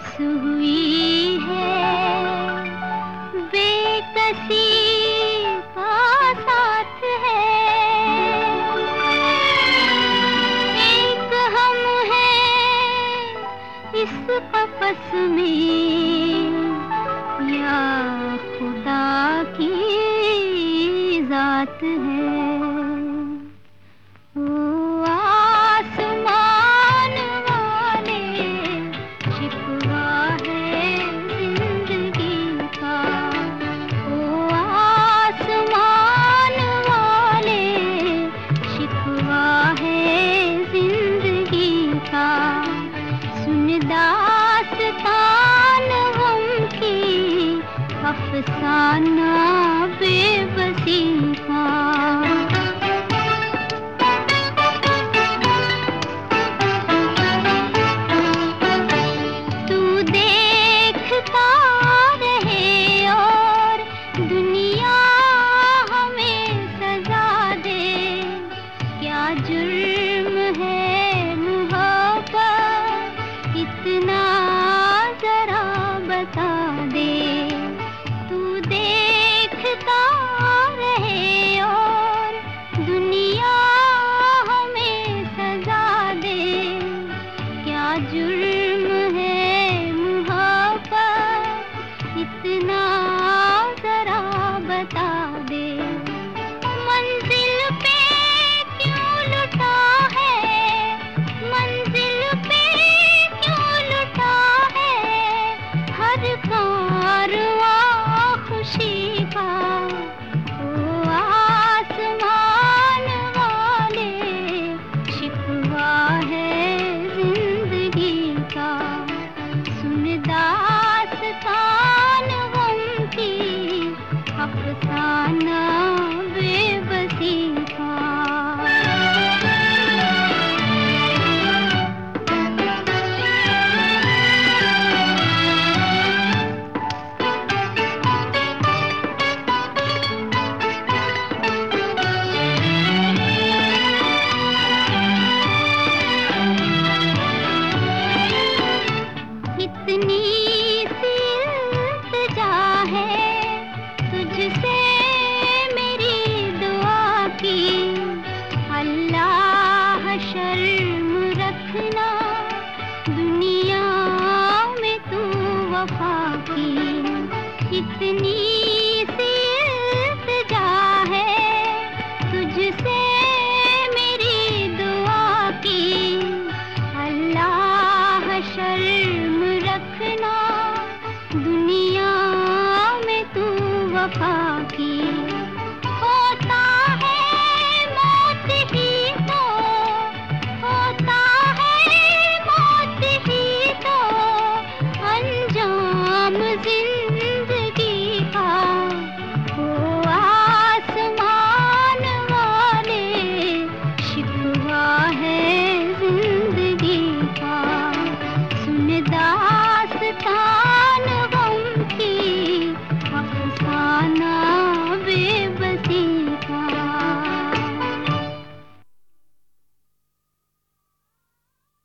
बस हुई है, बेकसी का साथ है। एक हम हैं इस कपस में, या खुदा की जात है। ओ आसमान वाले, शिकवा है जिंदगी का। ओ आसमान वाले, शिकवा है जिंदगी का। सुन दास्तान गम की, अफसाना बेबसी का। जुर्म है मुहब्बत, इतना जरा बता दे। तू देखता रहे और दुनिया हमें सजा दे। क्या जुर्म है मुहब्बत, इतना जरा बता दे। मंजिल पे लुटा है, मंजिल पे क्यों लुटा है हर कारवां खुशी का। ओ आसमान वाले, शिकवा है जिंदगी का। सुन दास्तान गम की, अफसाना बेबसी का। इतनी सी इल्तिजा है तुझसे मेरी दुआ की, अल्लाह शर्म रखना दुनिया में तू वफा की। इतनी सी इल्तिजा है तुझसे मेरी दुआ की, अल्लाह शर्म रखना दुनिया में तू वफा की।